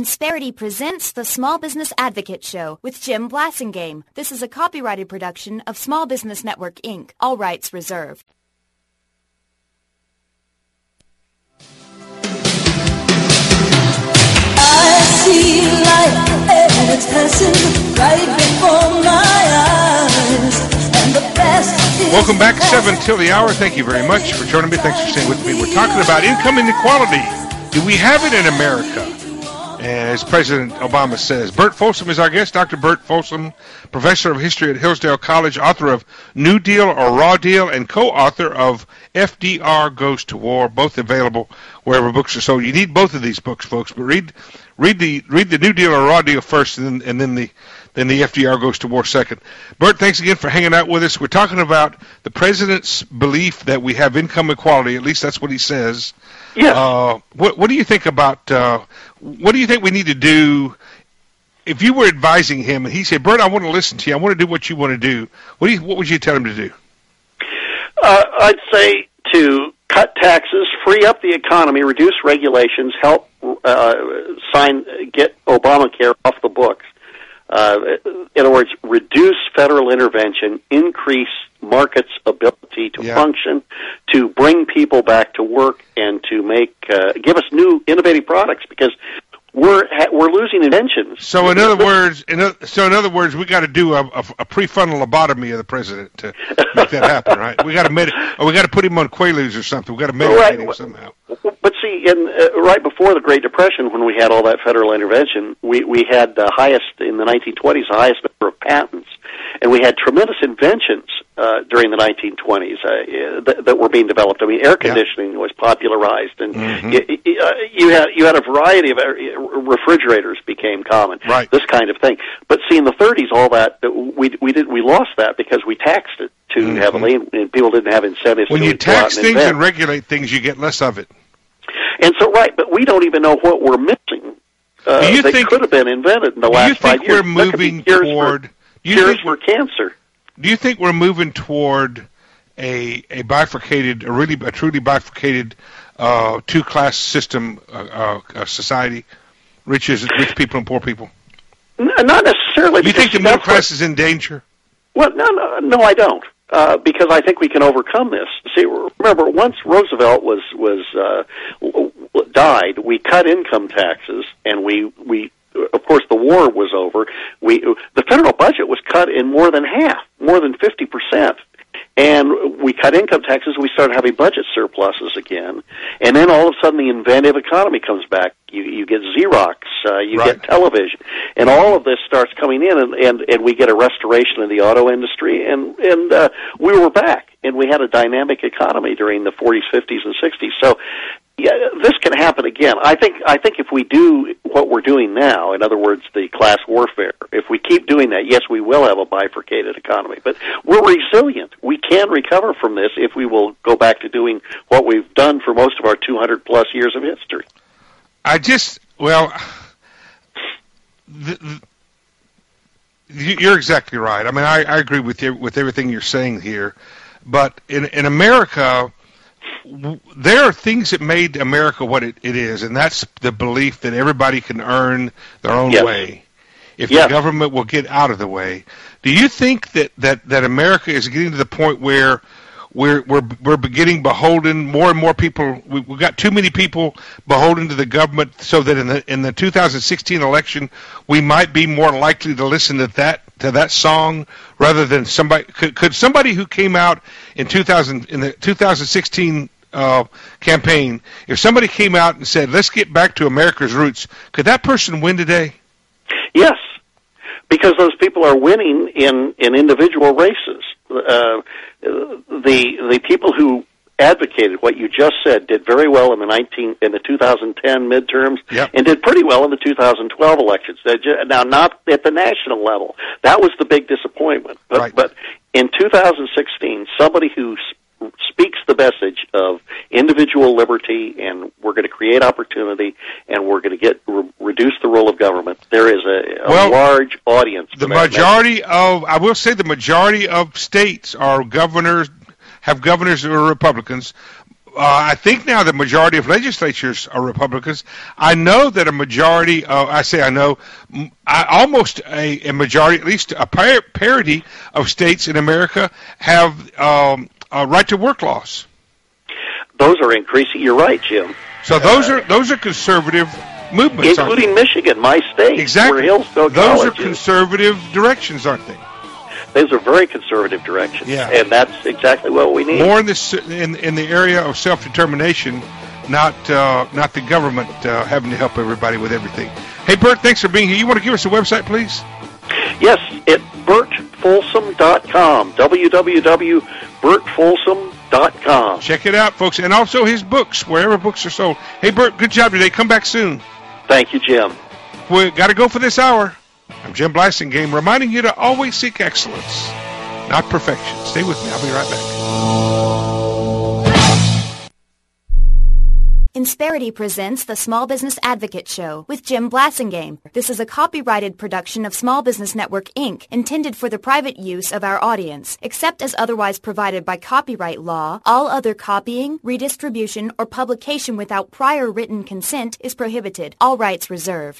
Insperity presents the Small Business Advocate Show with Jim Blasingame. This is a copyrighted production of Small Business Network, Inc. All rights reserved. I see light and it's passing right before my eyes. And the best is Welcome back, 7 till the hour. Thank you very much for joining me. Thanks for staying with me. We're talking about income inequality. Do we have it in America? And as President Obama says, Bert Folsom is our guest. Dr. Bert Folsom, professor of history at Hillsdale College, author of New Deal or Raw Deal, and co-author of FDR Goes to War, both available wherever books are sold. You need both of these books, folks, but read the New Deal or Raw Deal first, and then the FDR Goes to War second. Bert, thanks again for hanging out with us. We're talking about the president's belief that we have income equality. At least that's what he says. Yeah. What do you think about? What do you think we need to do? If you were advising him and he said, "Bert, I want to listen to you. I want to do what you want to do," what would you tell him to do? I'd say to cut taxes, free up the economy, reduce regulations, help get Obamacare off the books. In other words, reduce federal intervention, increase markets' ability to function, to bring people back to work, and to give us new innovative products, because we're losing inventions. So in other words, we got to do a prefrontal lobotomy of the president to make that happen, right? We got to put him on Quaaludes or something. We got to medicate him somehow. But see, right before the Great Depression, when we had all that federal intervention, we had the highest in the 1920s, the highest number of patents, and we had tremendous inventions during the 1920s that were being developed. I mean, air conditioning was popularized, and you had a variety of refrigerators became common. Right. This kind of thing. But see, in the 30s, all that we lost that because we taxed it too heavily, and people didn't have incentives. When you tax things and regulate things, you get less of it. And so, right, but we don't even know what we're missing. They could have been invented in the last 5 years. Do you think we're moving toward cures for cancer? Do you think we're moving toward a bifurcated, a truly bifurcated two-class system society, rich people and poor people? Not necessarily. Do you think the middle class is in danger? Well, no, I don't. Because I think we can overcome this. See, remember, once Roosevelt died, we cut income taxes, and we of course, the war was over. The federal budget was cut in more than half, more than 50%. And we cut income taxes, we started having budget surpluses again. And then all of a sudden the inventive economy comes back. You get Xerox, get television, and all of this starts coming in, and we get a restoration of the auto industry, and we were back, and we had a dynamic economy during the 40s, 50s, and 60s. So, yeah, this can happen again. I think if we do what we're doing now, in other words, the class warfare, if we keep doing that, yes, we will have a bifurcated economy. But we're resilient. We can recover from this if we will go back to doing what we've done for most of our 200-plus years of history. You're exactly right. I mean, I agree with you with everything you're saying here. But in America, there are things that made America what it is, and that's the belief that everybody can earn their own way if the government will get out of the way. Do you think that America is getting to the point where we're getting beholden, more and more people, we've got too many people beholden to the government, so that in the 2016 election we might be more likely to listen to that song rather than somebody? Could somebody who came out in the 2016 campaign, if somebody came out and said, "Let's get back to America's roots," could that person win today? Yes, because those people are winning in individual races. The people who advocated what you just said did very well in the 2010 midterms, and did pretty well in the 2012 elections. Now, not at the national level. That was the big disappointment. But in 2016, somebody who speaks the message of individual liberty, and we're going to create opportunity, and we're going to reduce the role of government. There is a large audience. The majority of states have governors who are Republicans. I think now the majority of legislatures are Republicans. I know that a majority, almost a majority, at least a parity of states in America have right-to-work laws. Those are increasing. You're right, Jim. So those are conservative movements, including Michigan, my state, exactly. Where Hillsdale those College are conservative directions, aren't they? Those are very conservative directions, and that's exactly what we need. More in the area of self-determination, not the government having to help everybody with everything. Hey, Bert, thanks for being here. You want to give us a website, please? Yes, at BertFolsom.com, www.BertFolsom.com. Check it out, folks, and also his books, wherever books are sold. Hey, Bert, good job today. Come back soon. Thank you, Jim. We got to go for this hour. I'm Jim Blasingame, reminding you to always seek excellence, not perfection. Stay with me. I'll be right back. Insperity presents the Small Business Advocate Show with Jim Blasingame. This is a copyrighted production of Small Business Network, Inc., intended for the private use of our audience. Except as otherwise provided by copyright law, all other copying, redistribution, or publication without prior written consent is prohibited. All rights reserved.